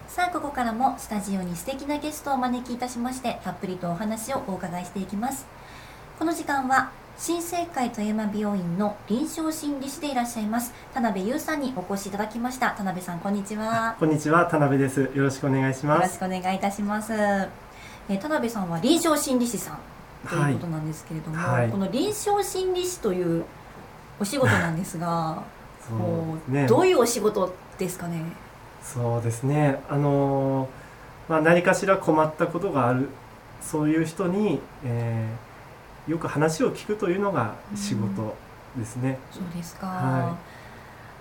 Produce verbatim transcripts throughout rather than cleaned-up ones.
さあここからもスタジオに素敵なゲストをお招きいたしまして、たっぷりとお話をお伺いしていきます。この時間は新生会富山病院の臨床心理士でいらっしゃいます田辺優さんにお越しいただきました。田辺さん、こんにちは。 こんにちは、田辺です。よろしくお願いします。 よろしくお願いいたします。えー、田辺さんは臨床心理士さんということなんですけれども、はい、この臨床心理士というお仕事なんですがそう、ね、どういうお仕事ですかね。 そうですね、あのーまあ、何かしら困ったことがある、そういう人に、えー、よく話を聞くというのが仕事ですね。 そうですか、はい、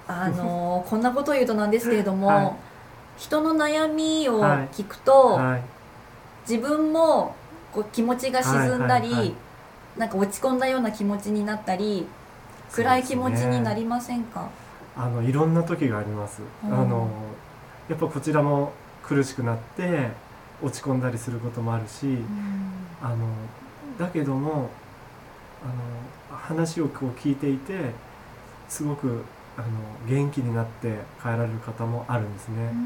あのー、こんなことを言うとなんですけれども、はい、人の悩みを聞くと、はいはい、自分もこう気持ちが沈んだり、はいはいはい、なんか落ち込んだような気持ちになったり、暗い気持ちになりませんか？ あのいろんな時があります。あのやっぱこちらも苦しくなって落ち込んだりすることもあるし、うん、あのだけどもあの話をこう聞いていてすごくあの元気になって帰られる方もあるんですね。うん、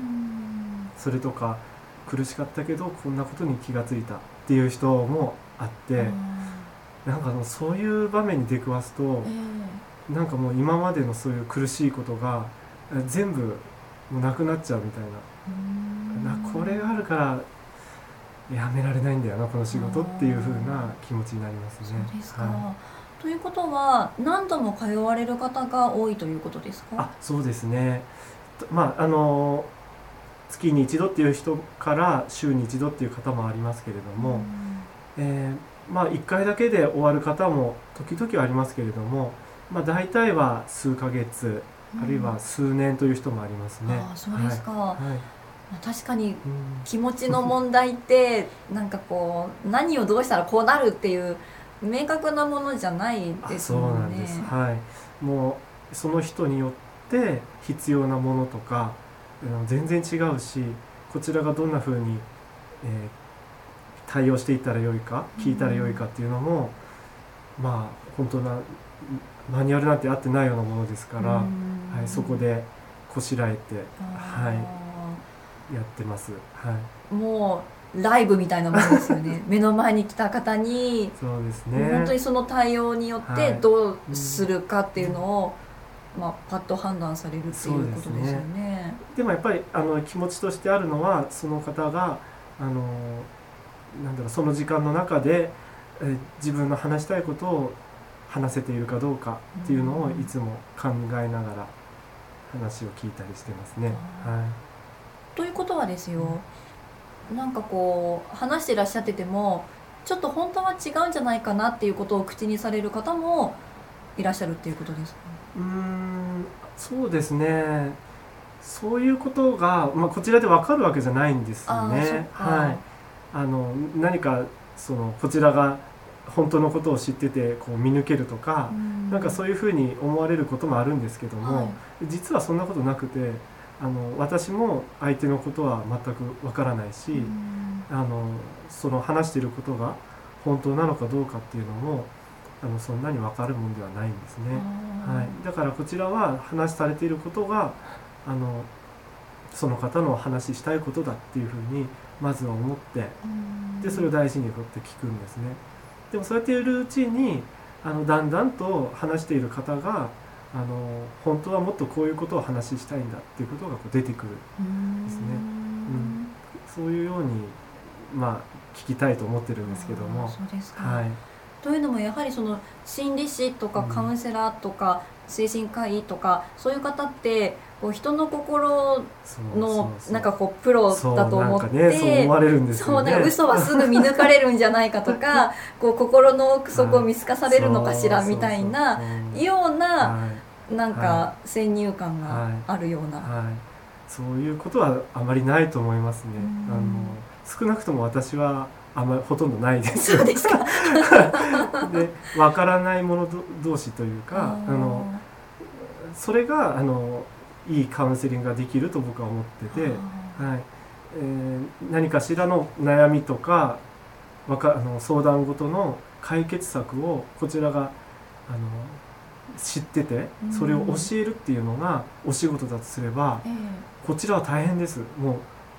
それとか苦しかったけどこんなことに気がついたっていう人もあって、うん、なんかあのそういう場面に出くわすと、えー、なんかもう今までのそういう苦しいことが全部もうなくなっちゃうみたいな、なこれがあるからやめられないんだよなこの仕事っていう風な気持ちになりますね。 そうですか、 はい、 ということは何度も通われる方が多いということですか？ あ、そうですね。まああの月に一度っていう人から週に一度っていう方もありますけれども、えー、まあいっかいだけで終わる方も時々はありますけれども、まあ、大体は数ヶ月あるいは数年という人もありますね。 あ、そうですか、はいはい、確かにうん、 気持ちの問題ってなんかこう何をどうしたらこうなるっていう明確なものじゃないですもんね。 そうなんです、はい、もうその人によって必要なものとか全然違うし、こちらがどんな風に、えー、対応していったらよいか聞いたらよいかっていうのも、うん、まあ本当なマニュアルなんてあってないようなものですから、はい、そこでこしらえて、はい、やってます、はい、 もうライブみたいなものですよね目の前に来た方にそうですね、 本当にその対応によってどうするかっていうのを、はい、まあ、パッと判断されるっていうことですよね。 ね、でもやっぱりあの気持ちとしてあるのはその方があのなんだろう、その時間の中でえ自分の話したいことを話せているかどうかっていうのをいつも考えながら話を聞いたりしてますね。はい、 ということはですよ、なんかこう話していらっしゃっててもちょっと本当は違うんじゃないかなっていうことを口にされる方もいらっしゃるっていうことですか？ うーん、そうですね。そういうことが、まあ、こちらで分かるわけじゃないんですね。はい、あの何かそのこちらが本当のことを知っててこう見抜けるとか、うん、なんかそういうふうに思われることもあるんですけども、はい、実はそんなことなくて、あの私も相手のことは全くわからないし、うん、あのその話していることが本当なのかどうかっていうのもあのそんなに分かるものではないんですね。はい、だからこちらは話されていることがあのその方の話したいことだっていうふうにまずは思って、うん、でそれを大事にとって聞くんですね。でもそうやっているうちにあのだんだんと話している方があの本当はもっとこういうことを話したいんだっていうことがこう出てくるんですね。うん、そういうようにまあ聞きたいと思ってるんですけども。 そうですか、 はい、 というのもやはりその心理師とかカウンセラーとか精神科医とかそういう方ってこう人の心のなんかこうプロだと思って、 そう思われるんですよね。 そう、嘘はすぐ見抜かれるんじゃないかとかこう心の奥底を見透かされるのかしらみたいなようななんか先入観があるような、はいはいはい、 そういうことはあまりないと思いますね。あの少なくとも私はあんまりほとんどないです。 そうですかで分からない者同士というかあのそれがあのいいカウンセリングができると僕は思ってて、はい、えー、何かしらの悩みとかわかあの相談ごとの解決策をこちらがあの知っててそれを教えるっていうのがお仕事だとすれば、うん、こちらは大変です。もう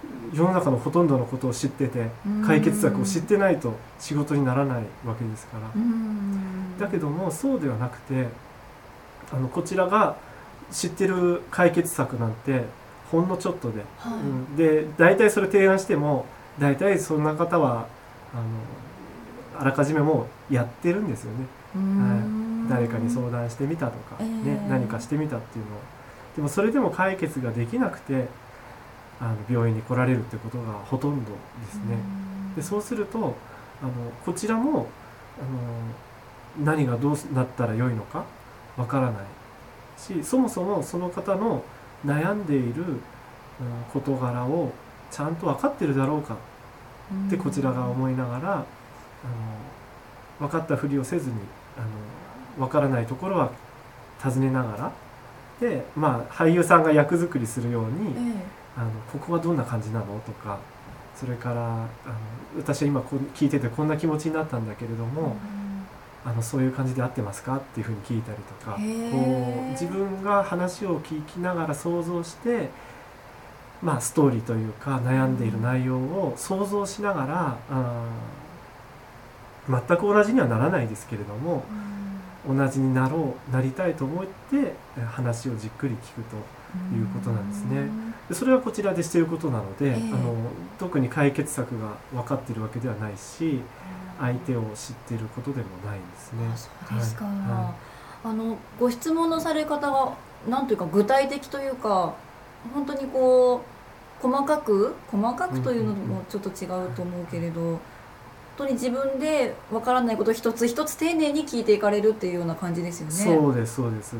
世の中のほとんどのことを知ってて解決策を知ってないと仕事にならないわけですから。だけどもそうではなくて、あのこちらが知ってる解決策なんてほんのちょっとで、はい、うん、で大体それ提案しても大体そんな方はあのあらかじめもうやってるんですよね。はい、誰かに相談してみたとか、ね、えー、何かしてみたっていうのを。でもそれでも解決ができなくてあの病院に来られるってことがほとんどですね。でそうするとあのこちらもあの何がどうなったらよいのかわからないし、そもそもその方の悩んでいる、うん、事柄をちゃんと分かってるだろうかってこちらが思いながら、あの分かったふりをせずにあの分からないところは尋ねながらで、まあ、俳優さんが役作りするように、ええ、あのここはどんな感じなのとか、それからあの私は今こ聞いててこんな気持ちになったんだけれども、うん、あのそういう感じで合ってますかっていうふうに聞いたりとか、こう自分が話を聞きながら想像して、まあ、ストーリーというか悩んでいる内容を想像しながら、あ全く同じにはならないですけれども、うん、同じになろうなりたいと思って話をじっくり聞くということなんですね。でそれはこちらでしていることなので、えー、あの特に解決策が分かっているわけではないし、相手を知っていることでもないんですね。 あ、そうですか。はいはい、あのご質問のされ方がなんというか具体的というか、本当にこう細かく細かくというのもちょっと違うと思うけれど、うんうんうん、本当に自分で分からないことを一つ一つ丁寧に聞いていかれるっていうような感じですよね。 そうですそうです、うん、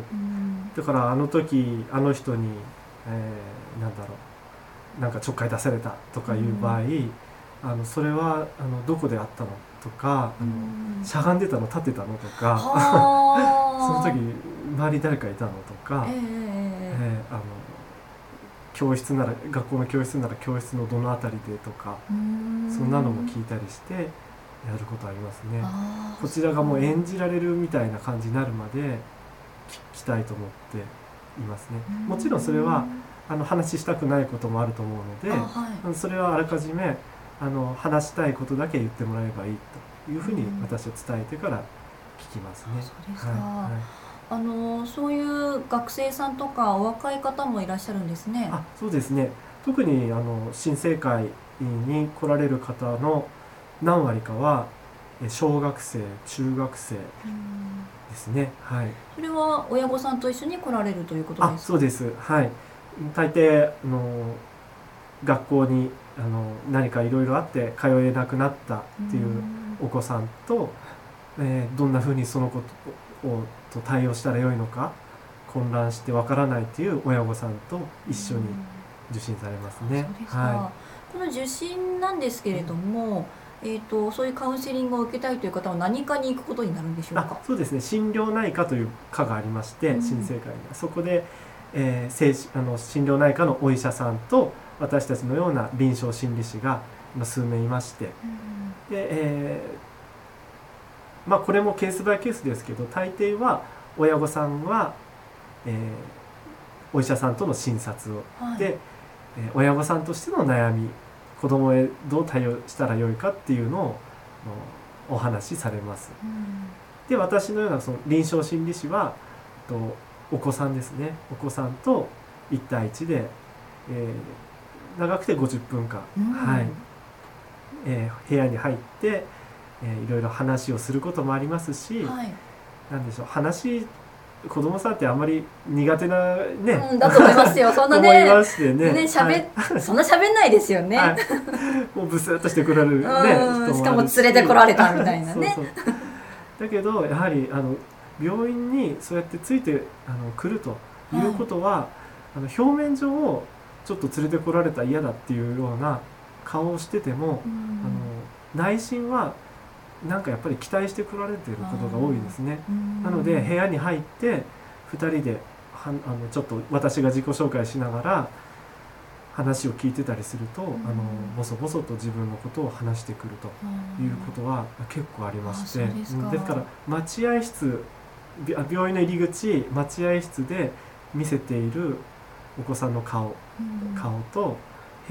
だからあの時あの人に、えー、なんだろうなんかちょっかい出されたとかいう場合、うん、あのそれはあのどこであったのとか、あの、うん、しゃがんでたの立ってたのとかその時周り誰かいたのとか、えーえー、あの教室なら学校の教室なら教室のどのあたりでとか、そんなのも聞いたりしてやることありますね。こちらがもう演じられるみたいな感じになるまで聞きたいと思っていますね。もちろんそれはあの話したくないこともあると思うので、はい、それはあらかじめあの話したいことだけ言ってもらえばいいというふうに私は伝えてから聞きますね。 そうですか。はいはい、あのそういう学生さんとかお若い方もいらっしゃるんですね。 あ、そうですね。特にあの新生会に来られる方の何割かは小学生、中学生ですね。はい。 それは親御さんと一緒に来られるということですか？ あ、そうです。はい。大抵あの学校にあの何かいろいろあって通えなくなったっていうお子さんと、えー、どんなふうにそのことをと対応したらよいのか混乱してわからないっていう親御さんと一緒に受診されますね。 そうですか。はい、この受診なんですけれども、うん、えーと、そういうカウンセリングを受けたいという方は何科に行くことになるんでしょうか？ あ、そうですね。心療内科という科がありまして、うん、新生会にはそこで、えー、精あの心療内科のお医者さんと私たちのような臨床心理士が数名いまして、うん、で、えー、まあこれもケースバイケースですけど、大抵は親御さんは、えー、お医者さんとの診察を、はい、で、えー、親御さんとしての悩み、子供へどう対応したらよいかっていうのをお話しされます。うん、で、私のようなその臨床心理士はとお子さんですね。お子さんといち対いちで、えー、長くてごじゅっぷんかん、うん、はい、えー、部屋に入って、えー、いろいろ話をすることもありますし、はい、なんでしょう、話子供さんってあんまり苦手なね、 うん、だと思いますよ。そんなね、 思いましてね、 ね、しゃべ、はい、そんな喋んないですよね。はい、 もうブスッとしてくれるね、 人しかも連れてこられたみたいなね。 そうそう、だけどやはりあの病院にそうやってついてあの来るということは、はい、あの表面上ちょっと連れてこられたら嫌だっていうような顔をしてても、うん、あの内心はなんかやっぱり期待してこられていることが多いですね。なので部屋に入ってふたりではあのちょっと私が自己紹介しながら話を聞いてたりすると、あのボソボソと自分のことを話してくるということは結構ありまして、ですか。ですから待合室、病院の入り口待合室で見せているお子さんの顔、顔と部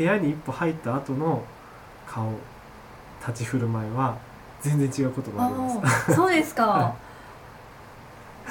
部屋に一歩入った後の顔、立ち振る舞いは全然違うことがあります。 そうですか、はい、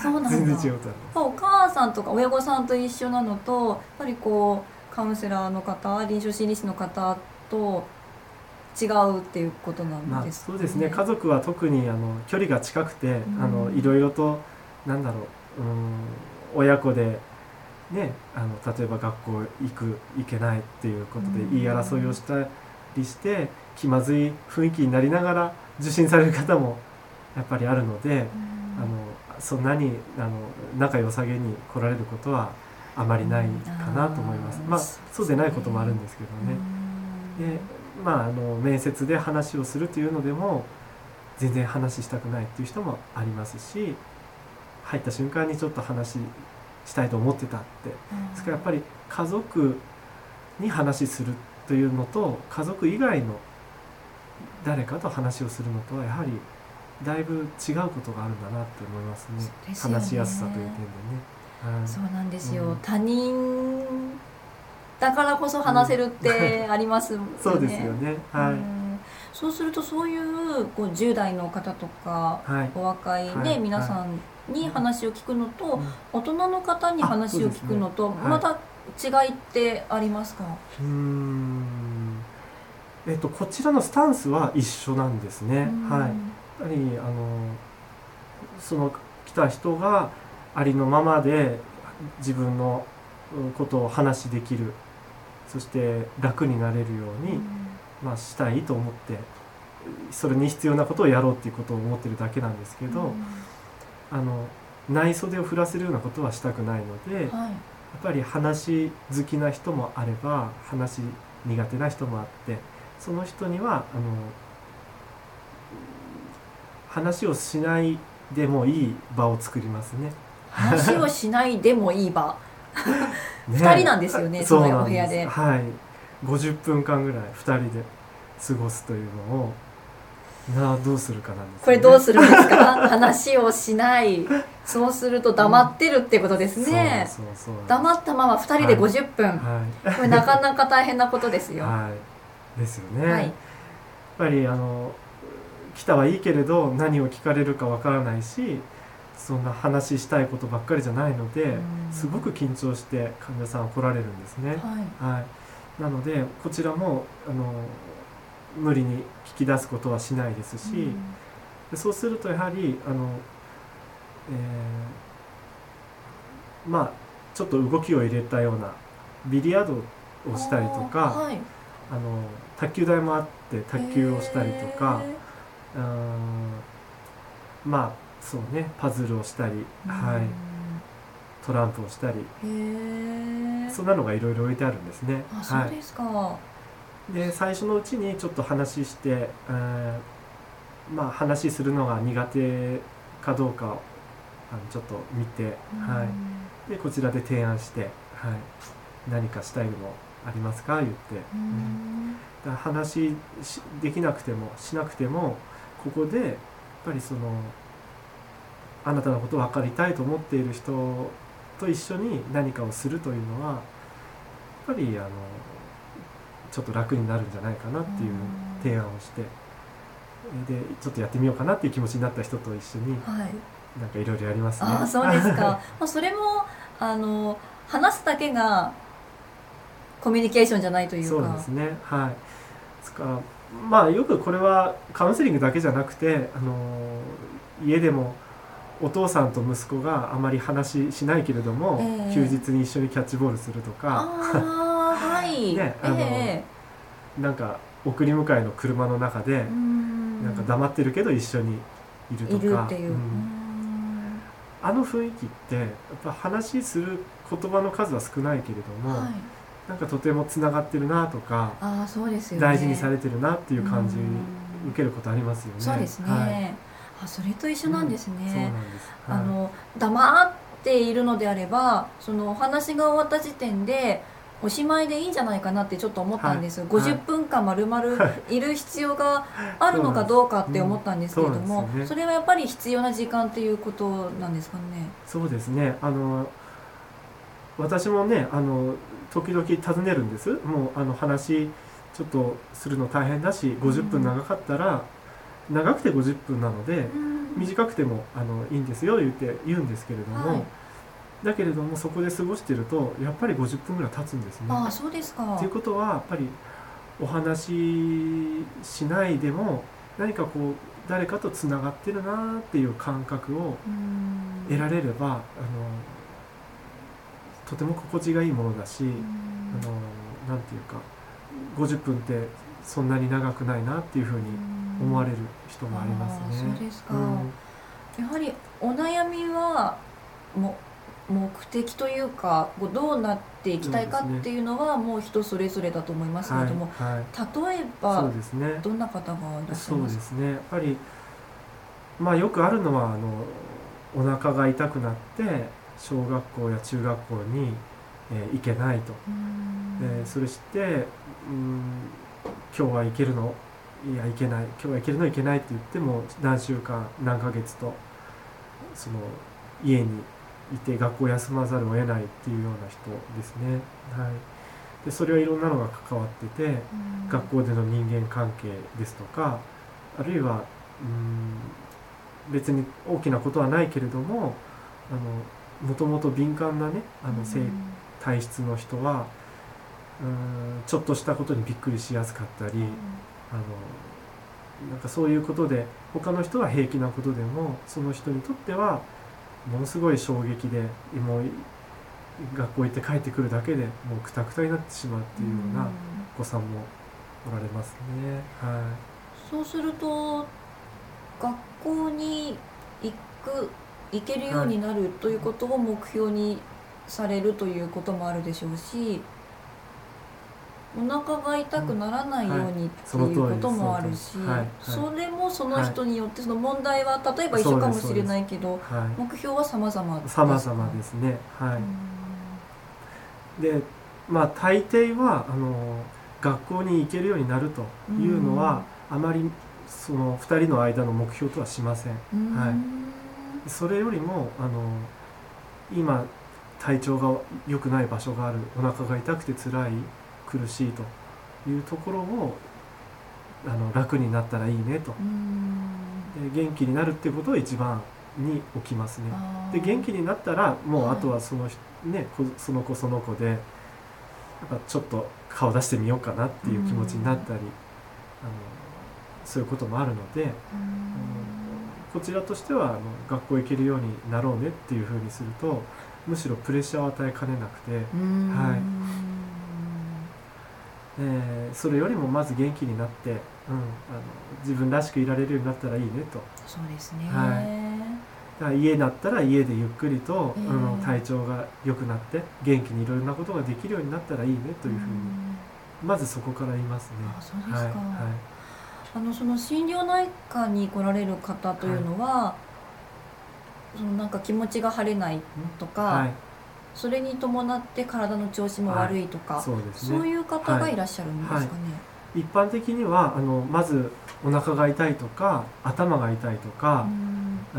そうなんだ。 全然違うことあります。 お母さんとか親御さんと一緒なのと、やっぱりこうカウンセラーの方、臨床心理士の方と違うっていうことなんですかね。 まあ、そうですね。家族は特にあの距離が近くて、うん、あのいろいろとなんだろう、うん、親子でね、あの例えば学校行く行けないっていうことで言い争いをしたりして気まずい雰囲気になりながら受診される方もやっぱりあるので、うん、あのそんなにあの仲良さげに来られることはあまりないかなと思います。うん、まあそうでないこともあるんですけどね。うん、でまあ、あの面接で話をするというのでも全然話したくないっていう人もありますし、入った瞬間にちょっと話したいと思ってたって、ですからやっぱり家族に話するというのと家族以外の誰かと話をするのとはやはりだいぶ違うことがあるんだなって思いますね。すね、話しやすさという点でね。 はい、そうなんですよ、うん、他人だからこそ話せるってありますよね。 そうですよね。はい。 そうするとそういうこうじゅう代の方とか、はい、お若いね、はい、皆さんに話を聞くのと、はい、大人の方に話を聞くのと、ね、また違いってありますか？ うーん、えっとこちらのスタンスは一緒なんですね。はい。やっぱりあのその来た人がありのままで自分のことを話しできる。そして楽になれるように、うん、まあ、したいと思ってそれに必要なことをやろうっていうことを思ってるだけなんですけど、うん、あの内袖を振らせるようなことはしたくないので、はい、やっぱり話好きな人もあれば話苦手な人もあって、その人にはあの話をしないでもいい場を作りますね。 話をしないでもいい場ね、ふたりなんですよね、そのお部屋で。 はい、ごじゅっぷんかんぐらいふたりで過ごすというのをなあどうするかなんですね。 これどうするんですか？話をしない、そうすると黙ってるってことですね。そうそうそう、黙ったままふたりでごじゅっぷん、はいはい、これなかなか大変なことですよ。 はい、ですよね。はい、やっぱりあの来たはいいけれど何を聞かれるかわからないし、そんな話したいことばっかりじゃないので、すごく緊張して患者さんは来られるんですね。はいはい、なのでこちらもあの無理に聞き出すことはしないですし、でそうするとやはりあの、えー、まあちょっと動きを入れたようなビリヤードをしたりとか、あ、はい、あの卓球台もあって卓球をしたりとか、あまあそうね、パズルをしたり、はい、トランプをしたり、へそんなのがいろいろ置いてあるんですね。 あ、そうですか。はい、で最初のうちにちょっと話して、えー、まあ話するのが苦手かどうかをあのちょっと見て、はい、でこちらで提案して、はい、何かしたいのありますか言って、うん、だ話できなくてもしなくてもここでやっぱりそのあなたのことを分かりたいと思っている人と一緒に何かをするというのはやっぱりあのちょっと楽になるんじゃないかなっていう提案をして、でちょっとやってみようかなっていう気持ちになった人と一緒に、はい、なんかいろいろやりますね。 あ、そうですか。まあそれもあの話すだけがコミュニケーションじゃないというか。 そうですね。はい。ですからまあよくこれはカウンセリングだけじゃなくて、あの家でもお父さんと息子があまり話しないけれども、えー、休日に一緒にキャッチボールするとか、 あ、はい、ね、あの、えー、なんか送り迎えの車の中でなんか黙ってるけど一緒にいるとか、いるっていう、うん、あの雰囲気ってやっぱ話する言葉の数は少ないけれども、はい、なんかとてもつながってるなとか、 あ、そうですよね、 大事にされてるなっていう感じ受けることありますよね。 そうですね、はい、あ、それと一緒なんですね。うん、そうなんです、はい、あの黙っているのであればそのお話が終わった時点でおしまいでいいんじゃないかなってちょっと思ったんです、はい、ごじゅっぷんかんまるまるいる必要があるのかどうかって思ったんですけれども、 そ, ね、それはやっぱり必要な時間っていうことなんですかね。 そうですね、あの私もねあの時々尋ねるんです。もうあの話ちょっとするの大変だしごじゅっぷん長かったら、うん、長くてごじゅっぷんなので、うん、短くてもあのいいんですよ言って言うんですけれども、はい、だけれどもそこで過ごしてるとやっぱりごじゅっぷんぐらい経つんですね。 ああ、そうですか。 ということはやっぱりお話ししないでも何かこう誰かとつながってるなっていう感覚を得られれば、あのとても心地がいいものだし、あのなんていうかごじゅっぷんってそんなに長くないなっていうふうに思われる人もありますね。 そうですか、うん、やはりお悩みはも目的というかどうなっていきたいかっていうのはもう人それぞれだと思いますけれども、はいはい、例えばそうですね、どんな方がいらっしゃいますか？ そうですね、やっぱり、まあ、よくあるのはあのお腹が痛くなって小学校や中学校に、えー、行けないと、でそれして、うん、今日は行けるのいや行けない今日は行けるの行けないって言っても何週間何ヶ月とその家にいて学校を休まざるを得ないっていうような人ですね。はい、でそれはいろんなのが関わってて、学校での人間関係ですとか、あるいはうん別に大きなことはないけれども、あのもともと敏感なねあの性体質の人はうんちょっとしたことにびっくりしやすかったり、あのなんかそういうことで他の人は平気なことでもその人にとってはものすごい衝撃で、もう学校行って帰ってくるだけでもうクタクタになってしまうっていうようなお子さんもおられますね。はい、 そうすると学校に行く行けるようになるということを目標にされるということもあるでしょうし、お腹が痛くならないようにっていうこともあるし、それもその人によってその問題は例えば一緒かもしれないけど、目標は様々ですか？ 様々ですね。はい。で、まあ大抵はあの学校に行けるようになるというのはあまりそのふたりの間の目標とはしません。はい。それよりもあの今体調が良くない場所がある、お腹が痛くて辛い苦しいというところをあの楽になったらいいねと、で元気になるっていうことを一番に置きますね。で元気になったらもうあとはその、ね、その子その子でなんかちょっと顔出してみようかなっていう気持ちになったり、あのそういうこともあるので、あのこちらとしてはあの学校行けるようになろうねっていうふうにするとむしろプレッシャーを与えかねなくて、はい、えー、それよりもまず元気になって、うん、あの自分らしくいられるようになったらいいねと。 そうですね、 はい、だから家だったら家でゆっくりと、えー、あの体調が良くなって元気にいろいろなことができるようになったらいいねというふうにまずそこから言いますね。 あ、そうですか。はいはい、あのその心療内科に来られる方というのは、はい、そのなんか気持ちが晴れないとか、はい、それに伴って体の調子も悪いとか、はい、そうですね、そういう方がいらっしゃるんですかね。はいはい、 一般的にはあのまずお腹が痛いとか頭が痛いとか、うん、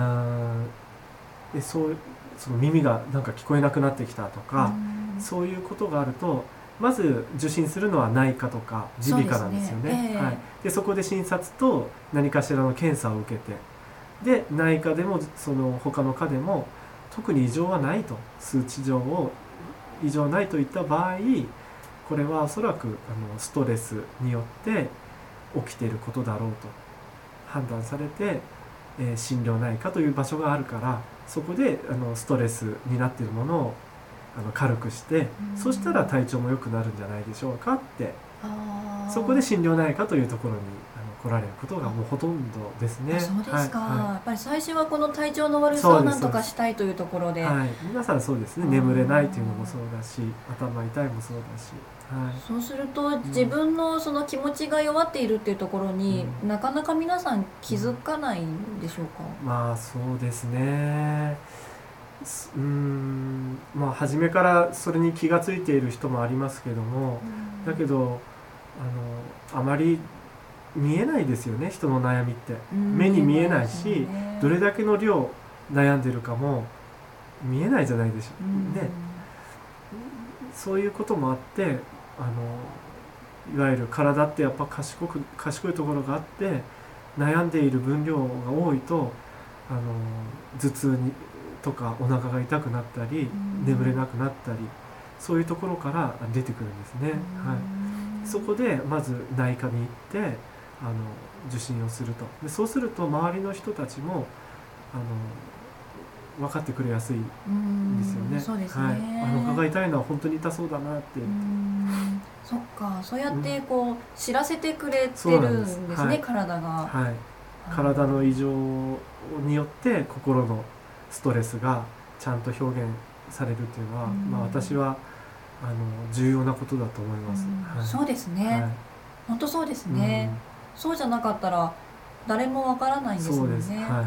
でそうその耳がなんか聞こえなくなってきたとか、そういうことがあるとまず受診するのは内科とか耳鼻科なんですよね。 そうですね、えーはい、でそこで診察と何かしらの検査を受けて、で内科でもその他の科でも特に異常はないと、数値上を異常ないといった場合、これはおそらくあのストレスによって起きていることだろうと判断されて、えー、心療内科という場所があるから、そこであのストレスになっているものをあの軽くして、そしたら体調も良くなるんじゃないでしょうかって、そこで心療内科というところにあの来られることがもうほとんどですね。 そうですか、はいはい、やっぱり最初はこの体調の悪さをなんとかしたいというところで、 はい、皆さんそうですね。眠れないというのもそうだし、頭痛いもそうだし、はい、 そうすると自分のその気持ちが弱っているっていうところに、うん、なかなか皆さん気づかないんでしょうか。 うん、まあそうですね。うーんまあ初めからそれに気がついている人もありますけども、うん、だけどあのあまり見えないですよね、人の悩みって。目に見えないし、どれだけの量悩んでるかも見えないじゃないでしょうね。 そういうこともあってあのいわゆる体ってやっぱ賢く賢いところがあって悩んでいる分量が多いとあの頭痛にとかお腹が痛くなったり眠れなくなったりそういうところから出てくるんですね。はい、そこでまず内科に行ってあの受診をすると。でそうすると周りの人たちもあの分かってくれやすいんですよね。 そうですね。 はい、あのお腹が痛いのは本当に痛そうだなって。 そっか、そうやってこう、うん、知らせてくれてるんですね、はい、体が、 はい、体の異常によって心のストレスがちゃんと表現されるっていうのは、まあ、私はあの重要なことだと思います。 はい、そうですね、はい、本当そうですね、うん、そうじゃなかったら誰もわからないんですもんね。そうです、はい、うん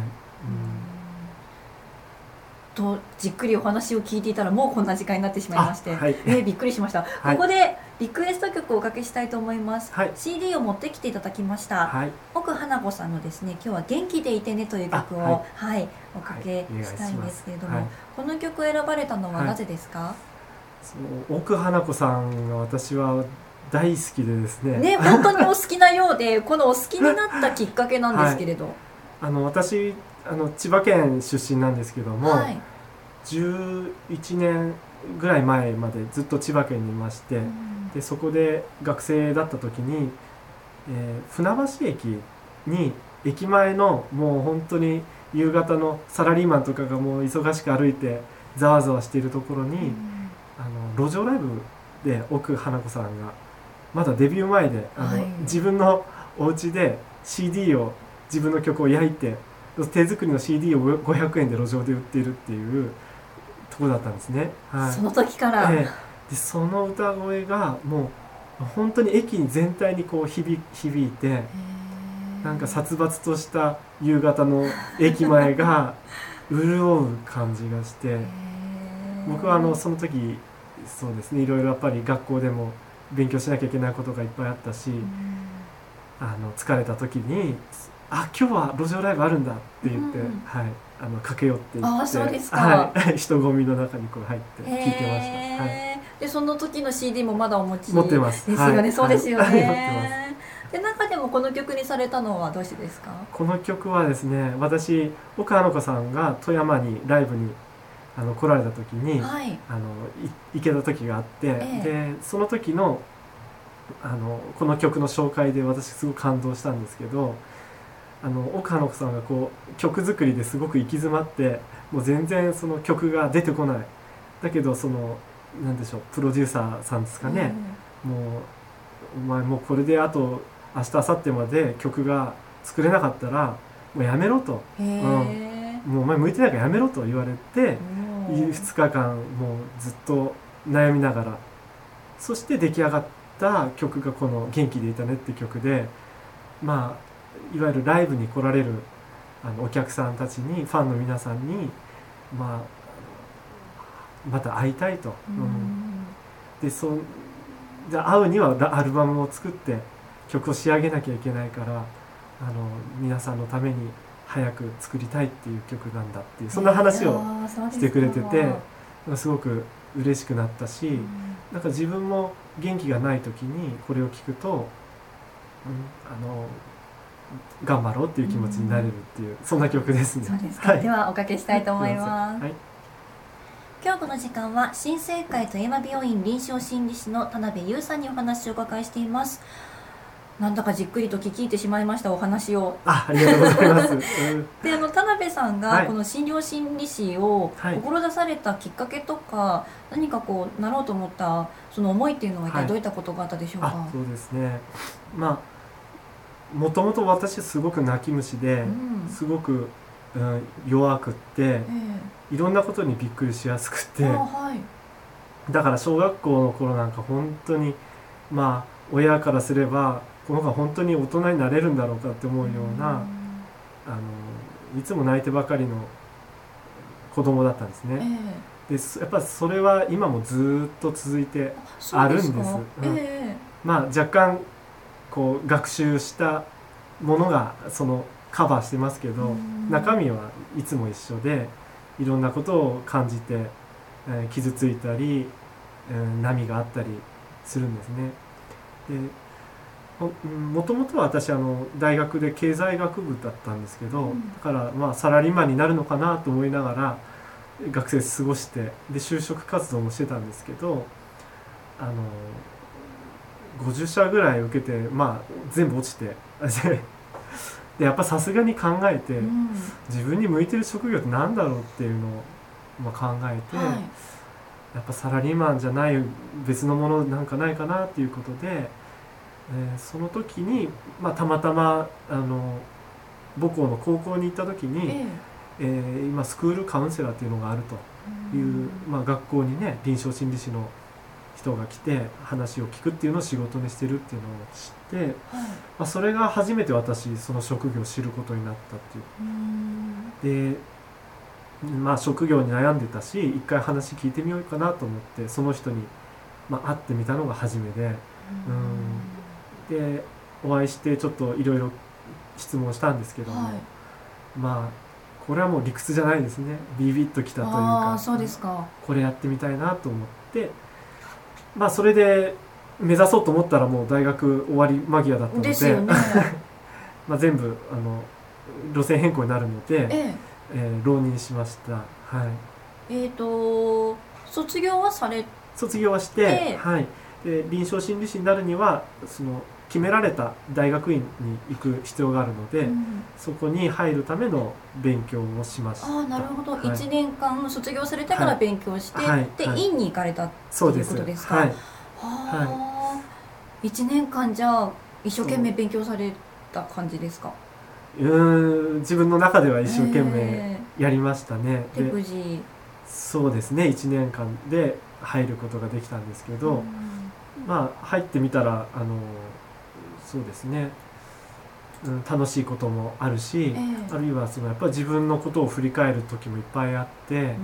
とじっくりお話を聞いていたらもうこんな時間になってしまいまして、はい、えー、びっくりしました、はい、ここでリクエスト曲をおかけしたいと思います、はい、シーディー を持ってきていただきました、はい、奥花子さんのですね今日は元気でいてねという曲を、はいはい、おかけしたいんですけれども、はい、この曲を選ばれたのはなぜですか？はい、 そう奥花子さんが私は大好きでですねね、本当にお好きなようでこのお好きになったきっかけなんですけれど、はい、 あの私あの千葉県出身なんですけども、はい、じゅういちねんぐらい前までずっと千葉県にいまして、うん、でそこで学生だった時に、えー、船橋駅に駅前のもう本当に夕方のサラリーマンとかがもう忙しく歩いてざわざわしているところに、うん、あの路上ライブで奥花子さんがまだデビュー前であの、はい、自分のお家で シーディー を自分の曲を焼いて手作りの シーディー をごひゃくえんで路上で売っているっていうところだったんですね。はい、 その時から、 えー、でその歌声がもう本当に駅全体にこう 響, 響いてなんか殺伐とした夕方の駅前が潤う感じがして僕はあのその時そうですねいろいろやっぱり学校でも勉強しなきゃいけないことがいっぱいあったしあの疲れた時にあ今日は路上ライブあるんだって言って、うんはい、あの駆け寄っていってあそうですか、 はい、人混みの中にこう入って聴いてました、はい、 でその時の シーディー もまだお持ち持ってますですよね、はい、そうですよね、はい、 持ってますで中でもこの曲にされたのはどうしてですか？ この曲はですね私岡花子さんが富山にライブにあの来られた時に、はい、あの行けた時があって、ええ、でその時のあのこの曲の紹介で私すごく感動したんですけどあの岡花子さんがこう曲作りですごく行き詰まってもう全然その曲が出てこないだけどそのなんでしょうプロデューサーさんですかね、うん、もうお前もうこれであと明日明後日まで曲が作れなかったらもうやめろと、うん、もうお前向いてないからやめろと言われてふつかかんもうずっと悩みながらそして出来上がった曲がこの「元気でいたね」って曲でまあいわゆるライブに来られるあのお客さんたちにファンの皆さんに、まあ、また会いたいと、うん、でそうじゃあ会うにはアルバムを作って曲を仕上げなきゃいけないからあの皆さんのために早く作りたいっていう曲なんだっていうそんな話をしてくれててすごく嬉しくなったし、うん、なんか自分も元気がない時にこれを聞くと、うん、あの頑張ろうっていう気持ちになれるっていう、うん、そんな曲ですね。 そうですか、はい、ではおかけしたいと思います。 はい、 今日この時間は新生会富山病院臨床心理士の田辺優さんにお話をお伺いしています。なんだかじっくりと聞き入ってしまいましたお話を。 あ、ありがとうございます。 で、あの田辺さんがこの診療心理士を志されたきっかけとか、はい、何かこうなろうと思ったその思いっていうのは一体どういったことがあったでしょうか？はい、 あ、そうですね。まあもともと私すごく泣き虫で、うん、すごく、うん、弱くって、えー、いろんなことにびっくりしやすくて、はい、だから小学校の頃なんか本当にまあ親からすればこの子は本当に大人になれるんだろうかって思うような、うん、あのいつも泣いてばかりの子供だったんですね。えー、でやっぱりそれは今もずっと続いてあるんです。ですうんえー、まあ若干こう学習したものがそのカバーしてますけど、うん、中身はいつも一緒でいろんなことを感じて、えー、傷ついたり、 うん、波があったりするんですね。でもともとは私あの大学で経済学部だったんですけど、うん、だからまあサラリーマンになるのかなと思いながら学生過ごして、で就職活動もしてたんですけど、あのごじゅっしゃぐらい受けて、まあ、全部落ちてでやっぱさすがに考えて、うん、自分に向いてる職業って何だろうっていうのを、まあ、考えて、はい、やっぱサラリーマンじゃない別のものなんかないかなっていうことで、えー、その時に、まあ、たまたまあの母校の高校に行った時に、えええー、今スクールカウンセラーっていうのがあるという、うん、まあ、学校にね臨床心理士の人が来て話を聞くっていうのを仕事にしてるっていうのを知って、はい、まあ、それが初めて私その職業を知ることになったっていう。で、まあ、職業に悩んでたし一回話聞いてみようかなと思ってその人に、まあ、会ってみたのが初めで、うん、でお会いしてちょっといろいろ質問したんですけども、はい、まあこれはもう理屈じゃないですね。ビビッときたというか、 あ、そうですか。 これやってみたいなと思って、まあ、それで目指そうと思ったらもう大学終わり間際だったのでですよ、ね、まあ全部あの路線変更になるので、えええー、浪人しました。はい、えーと卒業はされ卒業はして、ええ、はい、で臨床心理士になるにはその決められた大学院に行く必要があるので、うん、そこに入るための勉強をしました。 あ、なるほど、はい、いちねんかん卒業されてから勉強して、はい、で、はい、院に行かれたということですか。はい、はあ、いちねんかんじゃあ一生懸命勉強された感じですか。 うーん、自分の中では一生懸命やりましたね。 で無事そうですね、いちねんかんで入ることができたんですけど、うん、まあ入ってみたらあのそうですね、うん、楽しいこともあるし、えー、あるいはそのやっぱり自分のことを振り返る時もいっぱいあって、うん、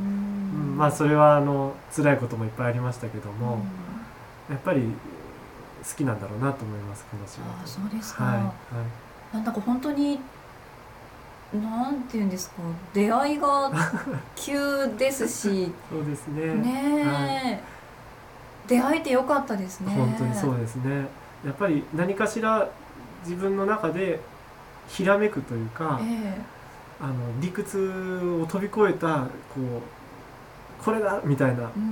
まあそれはあの辛いこともいっぱいありましたけども、やっぱり好きなんだろうなと思います、この仕事。 あ、そうですか。はいはい、なんだか本当になんていうんですか、出会いが急ですしそうですね。 ねえ、はい、出会えてよかったですね。 本当にそうですね。やっぱり何かしら自分の中でひらめくというか、えー、あの理屈を飛び越えたこうこれだみたいな、うん、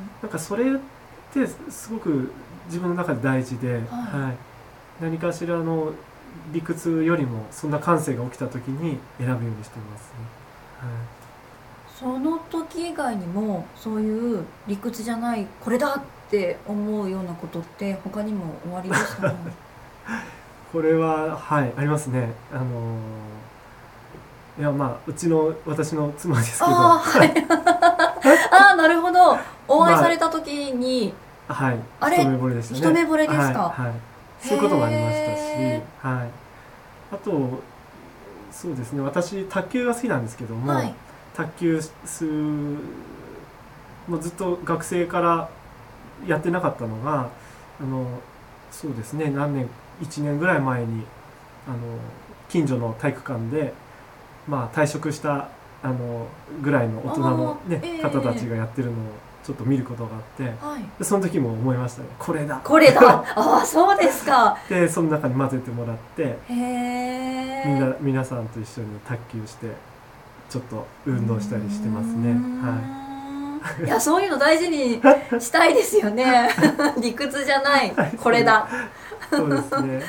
なんかそれってすごく自分の中で大事で、はいはい、何かしらの理屈よりもそんな感性が起きた時に選ぶようにしてますね。はい、 その時以外にもそういう理屈じゃないこれだって思うようなことって他にもおありですかね。 これははいありますね。あのー、いやまあうちの私の妻ですけど、あ、はい、 あ、なるほど。お会いされた時に、 まあ、はい、あれ一目惚れでしたね。 一目惚れですか。 はいはい、そういうこともありましたし、はい、あとそうですね、私卓球が好きなんですけども、はい、卓球すもうずっと学生からやってなかったのがあのそうですね、何年いちねんぐらい前にあの近所の体育館で、まあ、退職したあのぐらいの大人の、ね、えー、方たちがやってるのをちょっと見ることがあって、はい、でその時も思いましたね、これだこれだああ、そうですか。 でその中に混ぜてもらって、 へみんな皆さんと一緒に卓球してちょっと運動したりしてますね。 はい、いやそういうの大事にしたいですよね。理屈じゃない、これだ。 そうですね。はい。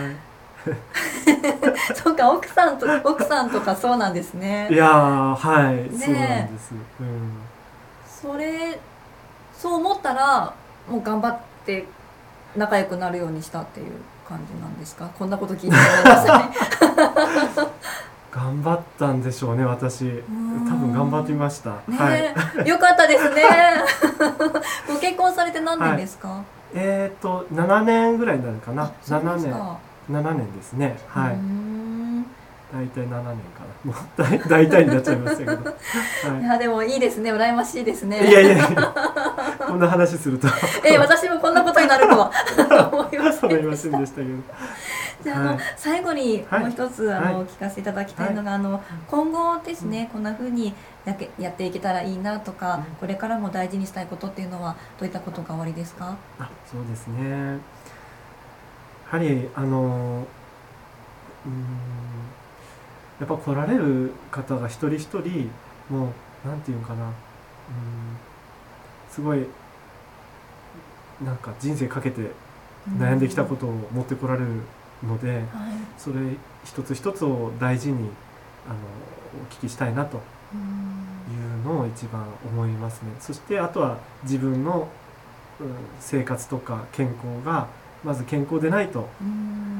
そうか、奥さんと奥さんとかそうなんですね。 いやー、はい、ね、そうなんです。うん。 それそう思ったらもう頑張って仲良くなるようにしたっていう感じなんですか。こんなこと聞いてごめんなさい。 頑張ったんでしょうね、私。多分頑張ってみました。 ね、 はい、 よかったですね。ご結婚されて何年ですか。はい、 えっ、ー、とななねんぐらいになるかな。ななねん、ななねんですね。はい。大体ななねんかな。もう大大体になっちゃいましたけど。はい、 いやでもいいですね、羨ましいですね。 いやいやいや。 こんな話するとえー、私もこんなことになるとは思いませんでした。 でしたけど。 じゃあ、はい、あの最後にもう一つ、はい、あの聞かせていただきたいのが、はい、あの今後ですね、うん、こんな風にやけやっていけたらいいなとか、うん、これからも大事にしたいことっていうのはどういったことがおありですか？ あ、そうですね。やはりあのうんやっぱ来られる方が一人一人もうなんていうかな、うんすごいなんか人生かけて悩んできたことを持ってこられるので、うんはい、それ一つ一つを大事にあのお聞きしたいなというのを一番思いますね。そしてあとは自分の、うん、生活とか健康がまず健康でないと、うん、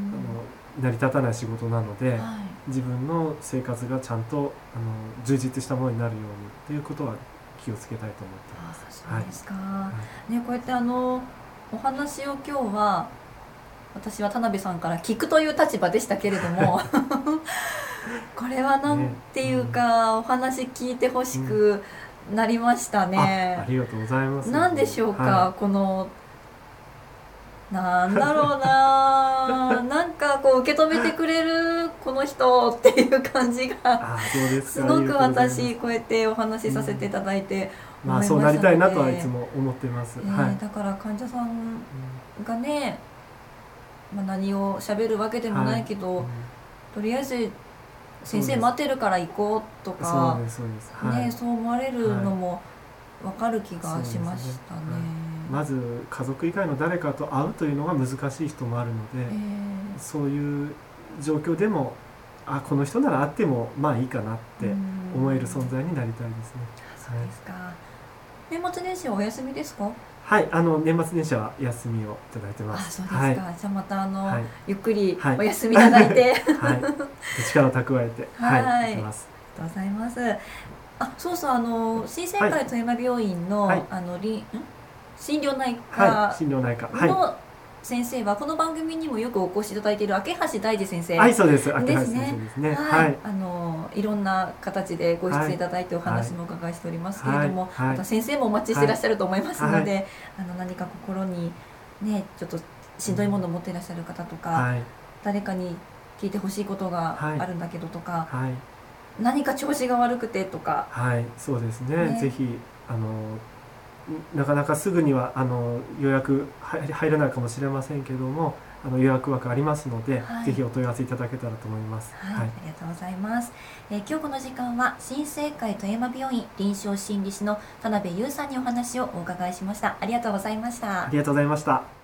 あの成り立たない仕事なので、はい、自分の生活がちゃんとあの充実したものになるようにということは気をつけたいと思っています。 そうですか、はいね、こうやってあのお話を今日は私は田辺さんから聞くという立場でしたけれどもこれはなんていうか、ねうん、お話聞いてほしくなりましたね、 うん、あ, ありがとうございます。 何でしょうか、はい、このなんだろうななんかこう受け止めてくれるこの人っていう感じがすごく私こうやってお話しさせていただいて思いましたので、まあ、そうなりたいなとはいつも思ってます、 えーはい、だから患者さんがね、まあ、何を喋るわけでもないけど、はいうん、とりあえず先生待ってるから行こうとかそうね、そう思われるのも分かる気がしましたね。 まず家族以外の誰かと会うというのが難しい人もあるので、えー、そういう状況でもあこの人なら会ってもまあいいかなって思える存在になりたいですね。 そうですか、はい、年末年始はお休みですか？ はい、あの年末年始は休みをいただいてます。 あ、そうですか、はい、じゃあまたあの、はい、ゆっくりお休みいただいて、 はい、はい、力を蓄えてはい、はい、行きます。 ありがとうございます。あ、そうそう、あの新生会富山病院の、はい、あのりん心療内科の先生はこの番組にもよくお越しいただいている明橋大二先生ですね。 はい、そうです。明橋先生ですね。 はい、あのいろんな形でご出演いただいてお話もお伺いしておりますけれども、また先生もお待ちしていらっしゃると思いますので、あの何か心にねちょっとしんどいものを持っていらっしゃる方とか、誰かに聞いてほしいことがあるんだけどとか、何か調子が悪くてとか、 はい、そうですね。ぜひあのなかなかすぐにはあの予約入らないかもしれませんけども、あの予約枠ありますので、はい、ぜひお問い合わせいただけたらと思います。 はい、はい、ありがとうございます。えー、今日この時間は新生会富山病院臨床心理士の田辺優さんにお話をお伺いしました。ありがとうございました。 ありがとうございました。